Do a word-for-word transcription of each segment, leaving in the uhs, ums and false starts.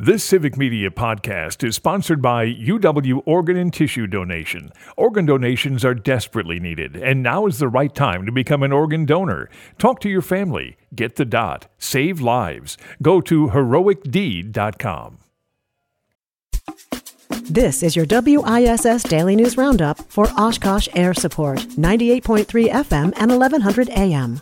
This Civic Media podcast is sponsored by U W Organ and Tissue Donation. Organ donations are desperately needed, and now is the right time to become an organ donor. Talk to your family. Get the dot. Save lives. Go to heroic deed dot com. This is your W I S S Daily News Roundup for Oshkosh Air Support, ninety-eight point three F M and eleven hundred A M.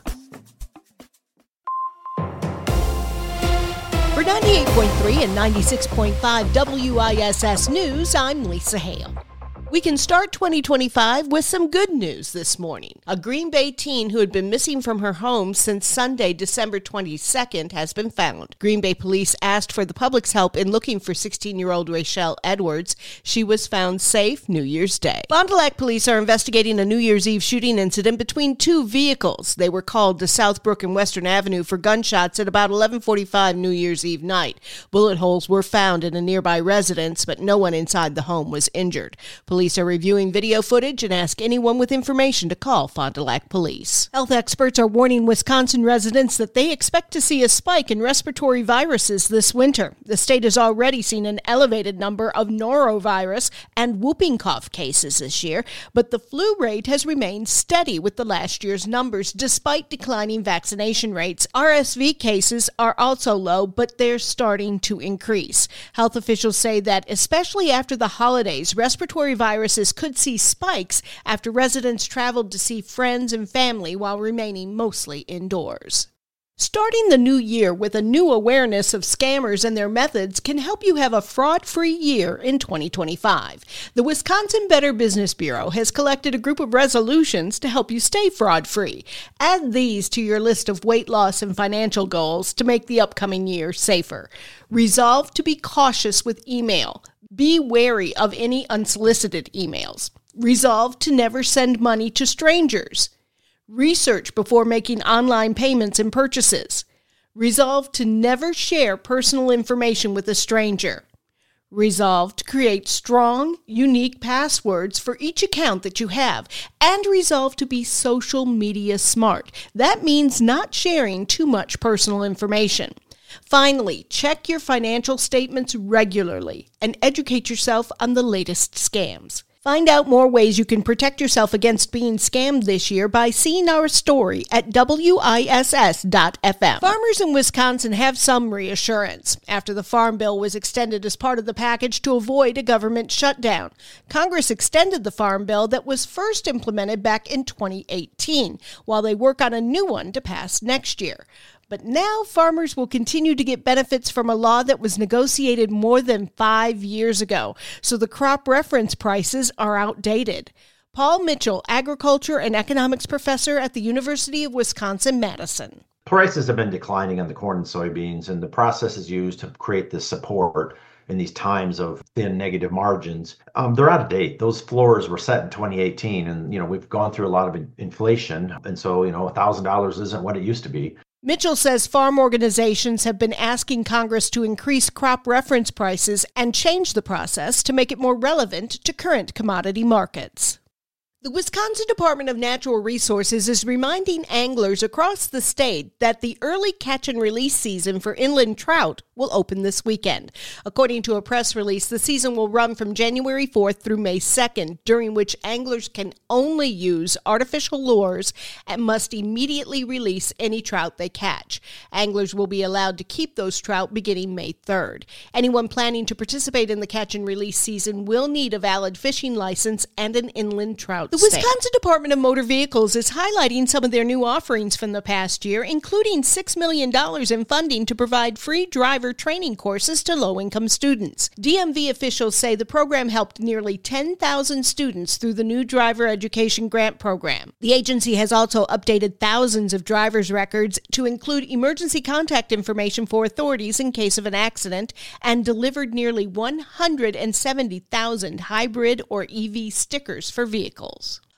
For ninety-eight point three and ninety-six point five W I S S News, I'm Lisa Hale. We can start twenty twenty-five with some good news this morning. A Green Bay teen who had been missing from her home since Sunday, December twenty-second, has been found. Green Bay police asked for the public's help in looking for sixteen-year-old Rachelle Edwards. She was found safe New Year's Day. Fond du Lac police are investigating a New Year's Eve shooting incident between two vehicles. They were called to Southbrook and Western Avenue for gunshots at about eleven forty-five New Year's Eve night. Bullet holes were found in a nearby residence, but no one inside the home was injured. Police Police are reviewing video footage and ask anyone with information to call Fond du Lac Police. Health experts are warning Wisconsin residents that they expect to see a spike in respiratory viruses this winter. The state has already seen an elevated number of norovirus and whooping cough cases this year, but the flu rate has remained steady with the last year's numbers despite declining vaccination rates. R S V cases are also low, but they're starting to increase. Health officials say that especially after the holidays, respiratory viruses Viruses could see spikes after residents traveled to see friends and family while remaining mostly indoors. Starting the new year with a new awareness of scammers and their methods can help you have a fraud-free year in twenty twenty-five. The Wisconsin Better Business Bureau has collected a group of resolutions to help you stay fraud-free. Add these to your list of weight loss and financial goals to make the upcoming year safer. Resolve to be cautious with email. Be wary of any unsolicited emails. Resolve to never send money to strangers. Research before making online payments and purchases. Resolve to never share personal information with a stranger. Resolve to create strong, unique passwords for each account that you have. And resolve to be social media smart. That means not sharing too much personal information. Finally, check your financial statements regularly and educate yourself on the latest scams. Find out more ways you can protect yourself against being scammed this year by seeing our story at W I S S dot F M. Farmers in Wisconsin have some reassurance after the Farm Bill was extended as part of the package to avoid a government shutdown. Congress extended the Farm Bill that was first implemented back in twenty eighteen, while they work on a new one to pass next year. But now farmers will continue to get benefits from a law that was negotiated more than five years ago, so the crop reference prices are outdated. Paul Mitchell, agriculture and economics professor at the University of Wisconsin-Madison. Prices have been declining on the corn and soybeans, and the process is used to create this support in these times of thin negative margins. Um, they're out of date. Those floors were set in twenty eighteen, and you know we've gone through a lot of in- inflation, and so you know one thousand dollars isn't what it used to be. Mitchell says farm organizations have been asking Congress to increase crop reference prices and change the process to make it more relevant to current commodity markets. The Wisconsin Department of Natural Resources is reminding anglers across the state that the early catch and release season for inland trout will open this weekend. According to a press release, the season will run from January fourth through May second, during which anglers can only use artificial lures and must immediately release any trout they catch. Anglers will be allowed to keep those trout beginning May third. Anyone planning to participate in the catch and release season will need a valid fishing license and an inland trout The Wisconsin State. Department of Motor Vehicles is highlighting some of their new offerings from the past year, including six million dollars in funding to provide free driver training courses to low-income students. D M V officials say the program helped nearly ten thousand students through the new driver education grant program. The agency has also updated thousands of driver's records to include emergency contact information for authorities in case of an accident and delivered nearly one hundred seventy thousand hybrid or E V stickers for vehicles.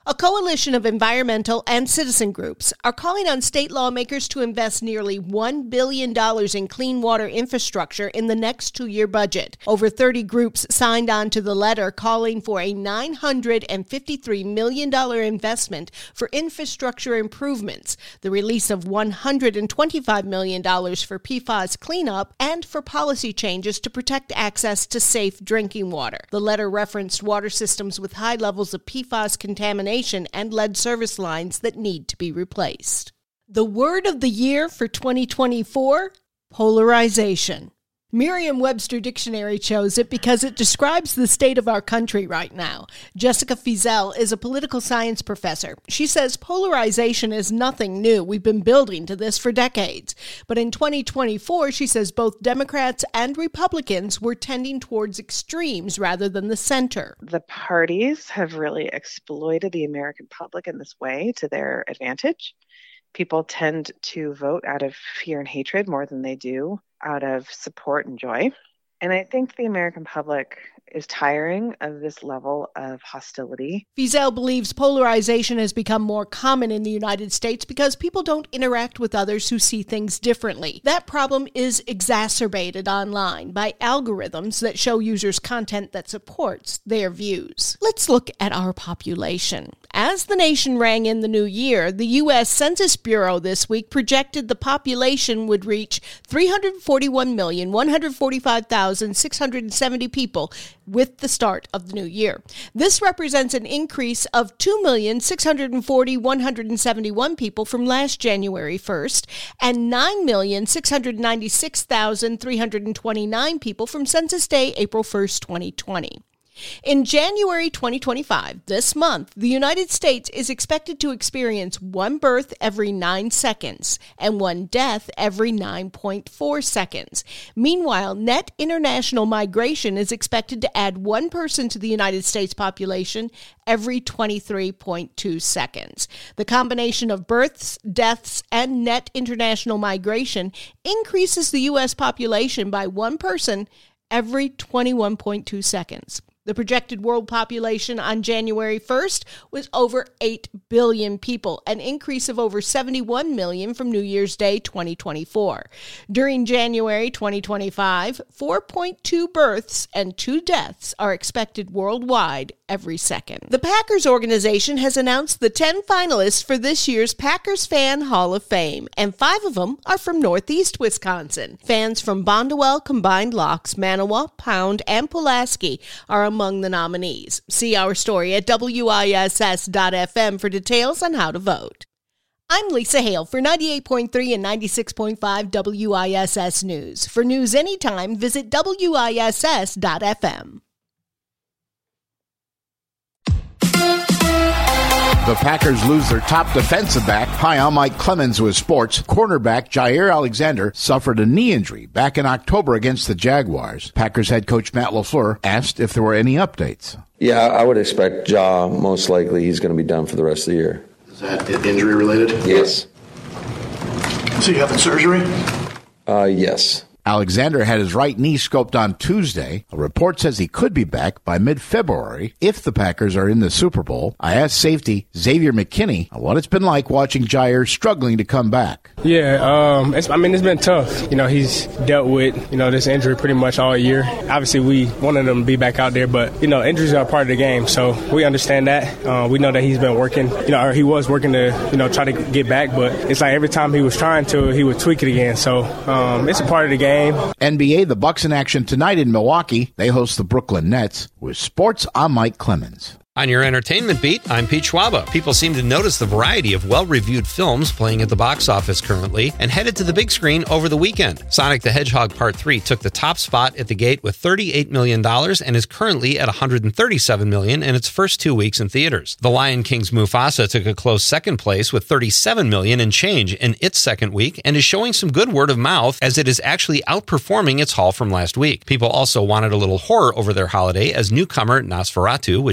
A coalition of environmental and citizen groups are calling on state lawmakers to invest nearly one billion dollars in clean water infrastructure in the next two-year budget. Over thirty groups signed on to the letter calling for a nine hundred fifty-three million dollars investment for infrastructure improvements, the release of one hundred twenty-five million dollars for P FAS cleanup, and for policy changes to protect access to safe drinking water. The letter referenced water systems with high levels of P FAS contamination and lead service lines that need to be replaced. The word of the year for twenty twenty-four, polarization. Merriam-Webster Dictionary chose it because it describes the state of our country right now. Jessica Fiesel is a political science professor. She says polarization is nothing new. We've been building to this for decades. But in twenty twenty-four, she says both Democrats and Republicans were tending towards extremes rather than the center. The parties have really exploited the American public in this way to their advantage. People tend to vote out of fear and hatred more than they do out of support and joy. And I think the American public is tiring of this level of hostility. Fiesel believes polarization has become more common in the United States because people don't interact with others who see things differently. That problem is exacerbated online by algorithms that show users content that supports their views. Let's look at our population. As the nation rang in the new year, the U S Census Bureau this week projected the population would reach three hundred forty-one million, one hundred forty-five thousand, six hundred seventy people with the start of the new year. This represents an increase of two million, six hundred forty thousand, one hundred seventy-one people from last January first and nine million, six hundred ninety-six thousand, three hundred twenty-nine people from Census Day, April first, twenty twenty. In January twenty twenty-five, this month, the United States is expected to experience one birth every nine seconds and one death every nine point four seconds. Meanwhile, net international migration is expected to add one person to the United States population every twenty-three point two seconds. The combination of births, deaths, and net international migration increases the U S population by one person every twenty-one point two seconds. The projected world population on January first was over eight billion people, an increase of over seventy-one million from New Year's Day twenty twenty-four. During January twenty twenty-five, four point two births and two deaths are expected worldwide every second. The Packers organization has announced the ten finalists for this year's Packers Fan Hall of Fame, and five of them are from Northeast Wisconsin. Fans from Bondwell, Combined Locks, Manawa, Pound, and Pulaski are among the nominees. See our story at W I S S dot F M for details on how to vote. I'm Lisa Hale for ninety-eight point three and ninety-six point five W I S S News. For news anytime, visit W I S S dot F M. The Packers lose their top defensive back. Hi, I'm Mike Clemens with sports. Cornerback Jair Alexander suffered a knee injury back in October against the Jaguars. Packers head coach Matt LaFleur asked if there were any updates. Yeah, I would expect Ja, most likely he's going to be done for the rest of the year. Is that injury related? Yes. So you having surgery? Uh, yes. Alexander had his right knee scoped on Tuesday. A report says he could be back by mid-February if the Packers are in the Super Bowl. I asked safety Xavier McKinney what it's been like watching Jair struggling to come back. Yeah, um, it's, I mean, it's been tough. You know, he's dealt with, you know, this injury pretty much all year. Obviously, we wanted him to be back out there, but, you know, injuries are part of the game, so we understand that. Uh, we know that he's been working, you know, or he was working to, you know, try to get back, but it's like every time he was trying to, he would tweak it again. So um, it's a part of the game. N B A, the Bucks in action tonight in Milwaukee. They host the Brooklyn Nets. With sports, I'm Mike Clemens. On your entertainment beat, I'm Pete Schwaba. People seem to notice the variety of well-reviewed films playing at the box office currently and headed to the big screen over the weekend. Sonic the Hedgehog Part three took the top spot at the gate with thirty-eight million dollars and is currently at one hundred thirty-seven million dollars in its first two weeks in theaters. The Lion King's Mufasa took a close second place with thirty-seven million dollars and change in its second week and is showing some good word of mouth as it is actually outperforming its haul from last week. People also wanted a little horror over their holiday as newcomer Nosferatu, which opened on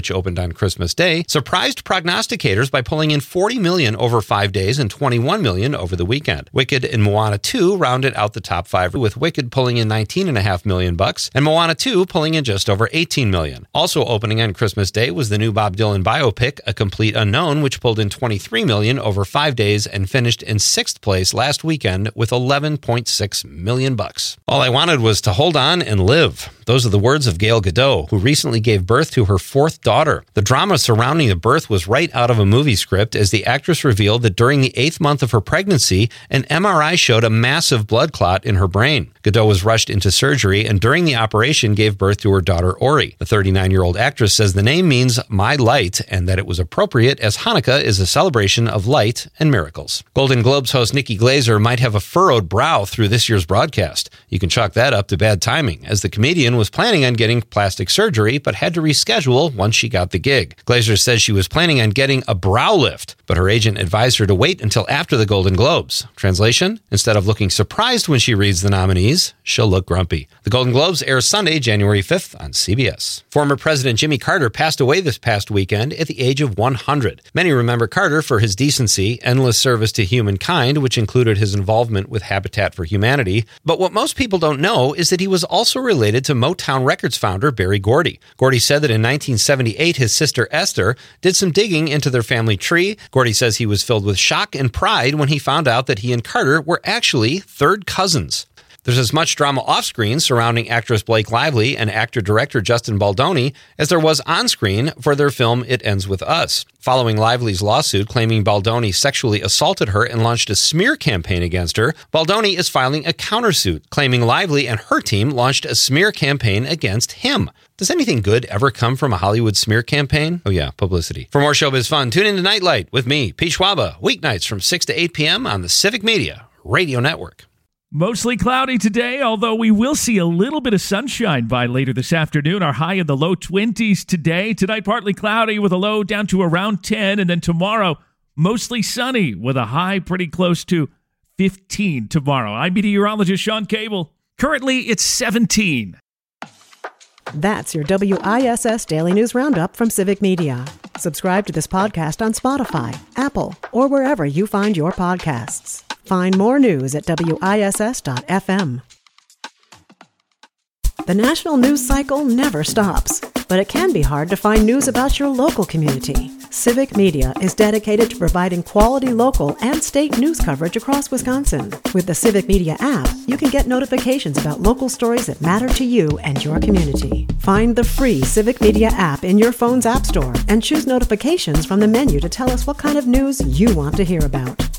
on Christmas Day, surprised prognosticators by pulling in forty million dollars over five days and twenty-one million dollars over the weekend. Wicked and Moana two rounded out the top five, with Wicked pulling in nineteen point five million dollars bucks and Moana two pulling in just over eighteen million dollars. Also opening on Christmas Day was the new Bob Dylan biopic, A Complete Unknown, which pulled in twenty-three million dollars over five days and finished in sixth place last weekend with eleven point six million dollars bucks. All I wanted was to hold on and live. Those are the words of Gal Gadot, who recently gave birth to her fourth daughter. The drama surrounding the birth was right out of a movie script, as the actress revealed that during the eighth month of her pregnancy, an M R I showed a massive blood clot in her brain. Gadot was rushed into surgery and during the operation gave birth to her daughter Ori. The thirty-nine-year-old actress says the name means My Light and that it was appropriate as Hanukkah is a celebration of light and miracles. Golden Globes host Nikki Glaser might have a furrowed brow through this year's broadcast. You can chalk that up to bad timing, as the comedian was planning on getting plastic surgery but had to reschedule once she got the gig. Glaser says she was planning on getting a brow lift, but her agent advised her to wait until after the Golden Globes. Translation? Instead of looking surprised when she reads the nominees, she'll look grumpy. The Golden Globes air Sunday, January fifth on C B S. Former President Jimmy Carter passed away this past weekend at the age of one hundred. Many remember Carter for his decency, endless service to humankind, which included his involvement with Habitat for Humanity. But what most people don't know is that he was also related to Motown Records founder Berry Gordy. Gordy said that in nineteen seventy-eight, his sister Esther did some digging into their family tree. Gordy says he was filled with shock and pride when he found out that he and Carter were actually third cousins. There's as much drama off-screen surrounding actress Blake Lively and actor-director Justin Baldoni as there was on-screen for their film It Ends With Us. Following Lively's lawsuit claiming Baldoni sexually assaulted her and launched a smear campaign against her, Baldoni is filing a countersuit claiming Lively and her team launched a smear campaign against him. Does anything good ever come from a Hollywood smear campaign? Oh yeah, publicity. For more showbiz fun, tune in to Nightlight with me, Pete Schwaba, weeknights from six to eight p.m. on the Civic Media Radio Network. Mostly cloudy today, although we will see a little bit of sunshine by later this afternoon. Our high in the low twenties today. Tonight, partly cloudy with a low down to around ten. And then tomorrow, mostly sunny with a high pretty close to fifteen tomorrow. I'm meteorologist Sean Cable. Currently, it's seventeen. That's your W I S S Daily News Roundup from Civic Media. Subscribe to this podcast on Spotify, Apple, or wherever you find your podcasts. Find more news at W I S S dot F M. The national news cycle never stops, but it can be hard to find news about your local community. Civic Media is dedicated to providing quality local and state news coverage across Wisconsin. With the Civic Media app, you can get notifications about local stories that matter to you and your community. Find the free Civic Media app in your phone's app store and choose notifications from the menu to tell us what kind of news you want to hear about.